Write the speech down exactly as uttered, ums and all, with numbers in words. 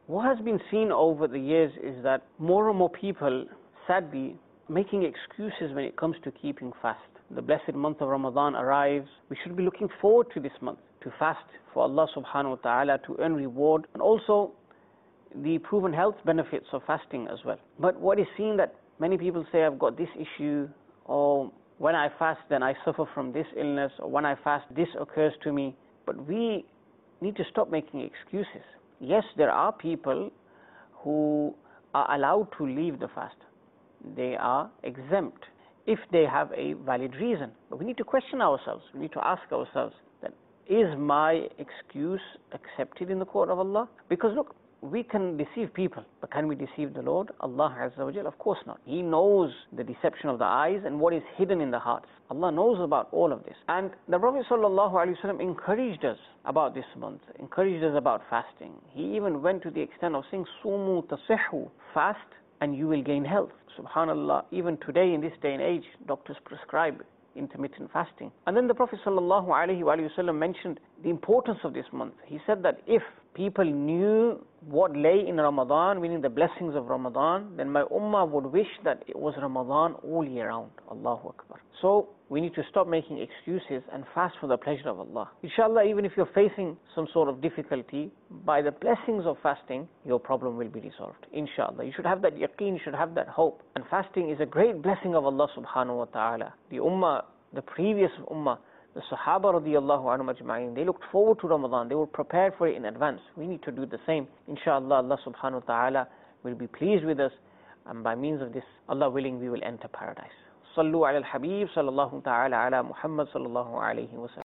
What has been seen over the years is that more and more people, sadly, making excuses when it comes to keeping fast. The blessed month of Ramadan arrives. We should be looking forward to this month, to fast for Allah subhanahu wa ta'ala, to earn reward, and also the proven health benefits of fasting as well. But what is seen that many people say, I've got this issue, or when I fast then I suffer from this illness, or when I fast this occurs to me. But we need to stop making excuses. Yes, there are people who are allowed to leave the fast. They are exempt if they have a valid reason. But we need to question ourselves. We need to ask ourselves that, is my excuse accepted in the court of Allah? Because look, we can deceive people, but can we deceive the Lord? Allah Azza wa Jal? Of course not. He knows the deception of the eyes and what is hidden in the hearts. Allah knows about all of this. And the Prophet sallallahu alaihi wasallam encouraged us about this month, encouraged us about fasting. He even went to the extent of saying, Sumu tasihhu, fast and you will gain health. Subhanallah, even today in this day and age, doctors prescribe intermittent fasting. And then the Prophet sallallahu alaihi wasallam mentioned the importance of this month. He said that if people knew what lay in Ramadan, meaning the blessings of Ramadan, then my ummah would wish that it was Ramadan all year round. Allahu Akbar. So we need to stop making excuses and fast for the pleasure of Allah. Inshallah, even if you're facing some sort of difficulty, by the blessings of fasting, your problem will be resolved. Inshallah. You should have that yaqeen, you should have that hope. And fasting is a great blessing of Allah subhanahu wa ta'ala. The ummah, the previous ummah, the Sahaba radiyallahu anhum ajma'in, they looked forward to Ramadan. They were prepared for it in advance. We need to do the same. Inshallah, Allah subhanahu wa ta'ala will be pleased with us. And by means of this, Allah willing, we will enter paradise. Sallu ala al-Habib sallallahu ta'ala ala Muhammad sallallahu alayhi wa sallam.